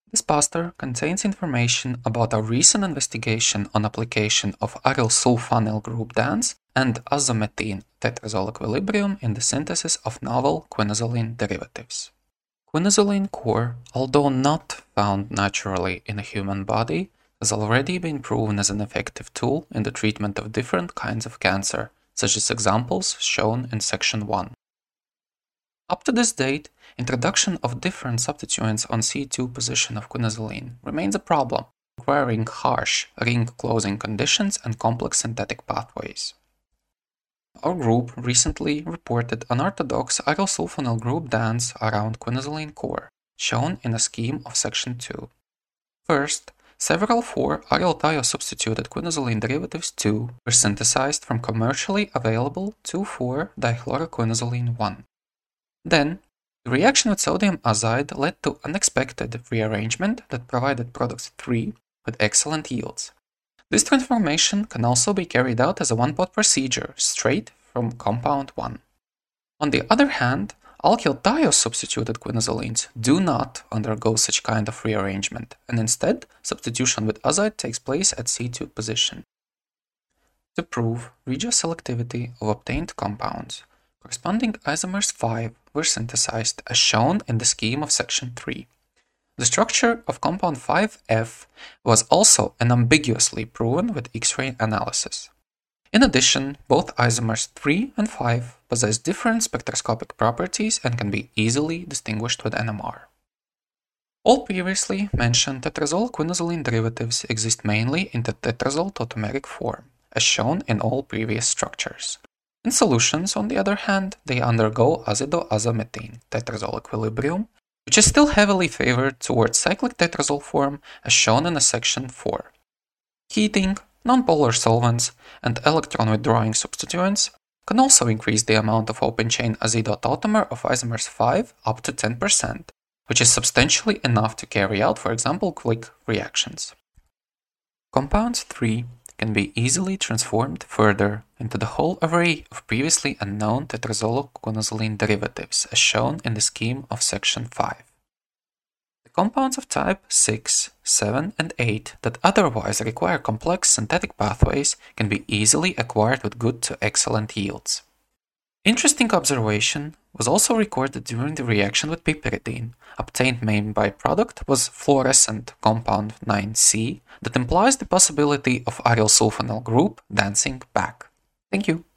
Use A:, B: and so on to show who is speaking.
A: This poster contains information about a recent investigation on application of aryl sulfonyl group DANS and azomethine tetrazole equilibrium in the synthesis of novel quinazoline derivatives. Quinazoline core, although not found naturally in a human body, has already been proven as an effective tool in the treatment of different kinds of cancer, such as examples shown in section 1. Up to this date, introduction of different substituents on C2 position of quinazoline remains a problem, requiring harsh ring closing conditions and complex synthetic pathways. Our group recently reported unorthodox aryl sulfonyl group DANS around quinazoline core, shown in a scheme of section 2. First, several 4-aryl thiosubstituted quinazoline derivatives 2 were synthesized from commercially available 2,4-dichloroquinazoline 1. Then, the reaction with sodium azide led to unexpected rearrangement that provided product 3 with excellent yields. This transformation can also be carried out as a one-pot procedure straight from compound 1. On the other hand, alkyl thiosubstituted quinazolines do not undergo such kind of rearrangement, and instead substitution with azide takes place at C2 position. To prove regioselectivity of obtained compounds, corresponding isomers 5 were synthesized as shown in the scheme of section 3. The structure of compound 5F was also unambiguously proven with X-ray analysis. In addition, both isomers 3 and 5 possess different spectroscopic properties and can be easily distinguished with NMR. All previously mentioned tetrazole quinazoline derivatives exist mainly in the tetrazole tautomeric form, as shown in all previous structures. In solutions, on the other hand, they undergo azido-azomethane tetrazole equilibrium, which is still heavily favored towards cyclic tetrazole form as shown in a section 4. Heating, nonpolar solvents, and electron-withdrawing substituents can also increase the amount of open-chain azido tautomer of isomers 5 up to 10%, which is substantially enough to carry out, for example, quick reactions. Compounds 3 can be easily transformed further into the whole array of previously unknown tetrazole quinazoline derivatives as shown in the scheme of section 5. The compounds of type 6, 7, and 8 that otherwise require complex synthetic pathways can be easily acquired with good to excellent yields. Interesting observation was also recorded during the reaction with piperidine. Obtained main byproduct was fluorescent compound 9C that implies the possibility of aryl sulfonyl group dancing back. Thank you.